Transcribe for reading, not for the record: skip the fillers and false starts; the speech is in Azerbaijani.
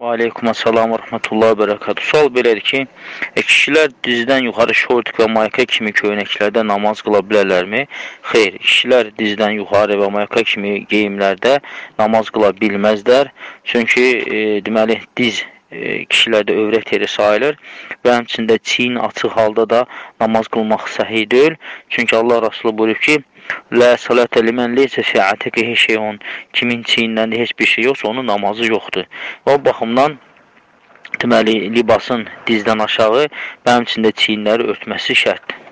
Aleykum assalam və rəhmətullahi və bərəkatuhu. Sual belədir ki, kişilər dizdən yuxarı şortik və mayka kimi köynəklərdə namaz qıla bilərlərmi? Xeyr, kişilər dizdən yuxarı və mayka kimi geyimlərdə namaz qıla bilməzlər. Çünki deməli diz kişilərdə övrət yeri sayılır və həmçində çiyin açıq halda da namaz qılmaq səhih deyil. Çünki Allah Rasulü buyurub ki, Lə salətə limən leysə fi atiqihi şeyun. Kimin çiyinlərində heç bir şey yoxsa onun namazı yoxdur. Və o baxımdan deməli libasın dizdən aşağı və həmçində çiyinləri örtməsi şərtdir.